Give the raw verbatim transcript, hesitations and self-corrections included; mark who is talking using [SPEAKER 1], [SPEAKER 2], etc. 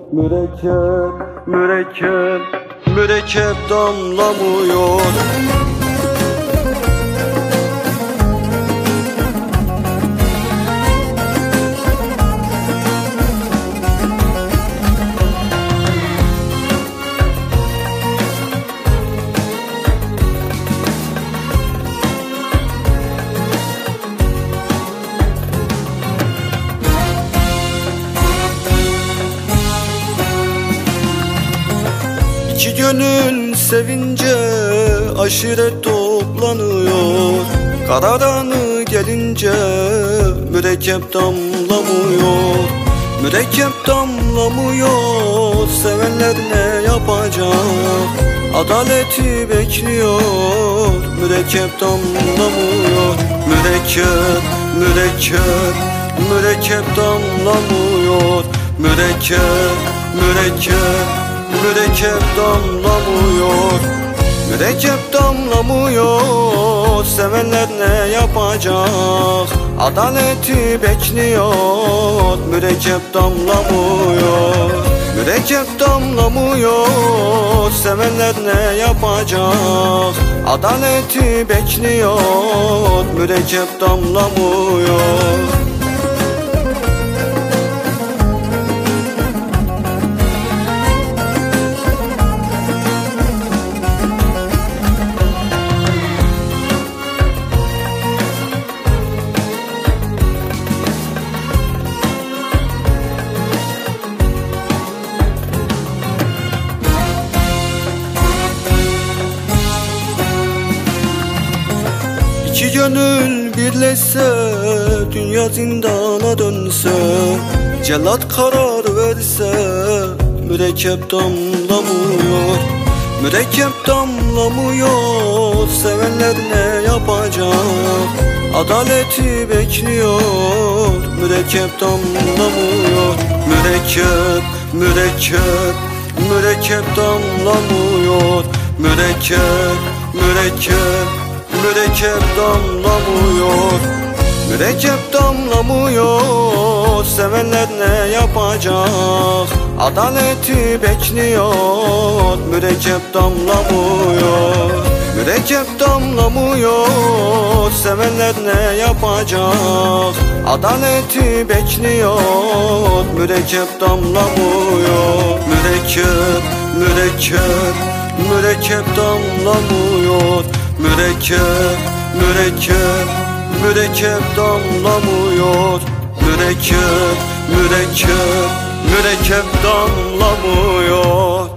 [SPEAKER 1] Mürekkep, mürekkep, mürekkep damlamıyor. İki gönül sevince aşiret toplanıyor. Kararanı gelince mürekkep damlamıyor. Mürekkep damlamıyor, sevenler ne yapacak? Adaleti bekliyor, mürekkep damlamıyor. Mürekkep, mürekkep, mürekkep damlamıyor. Mürekkep, mürekkep, mürekkep damlamıyor. Mürekkep damlamıyor, sevenler ne yapacak? Adaleti bekliyor, mürekkep damlamıyor. Mürekkep damlamıyor, sevenler ne yapacak? Adaleti bekliyor, mürekkep damlamıyor. İki gönül birleşse, dünya zindana dönse, cellat karar verse, mürekkep damlamıyor. Mürekkep damlamıyor, sevenler ne yapacak? Adaleti bekliyor, mürekkep damlamıyor. Mürekkep, mürekkep, mürekkep damlamıyor. Mürekkep, mürekkep, mürekkep damlamıyor. Mürekkep damlamıyor, sevenler ne yapacak? Adaleti bekliyor, mürekkep damlamıyor. Mürekkep damlamıyor, sevenler ne yapacak? Adaleti bekliyor, mürekkep damlamıyor. Mürekkep, mürekkep, mürekkep damlamıyor. Mürekkep, mürekkep, mürekkep damlamıyor. Mürekkep, mürekkep, mürekkep damlamıyor.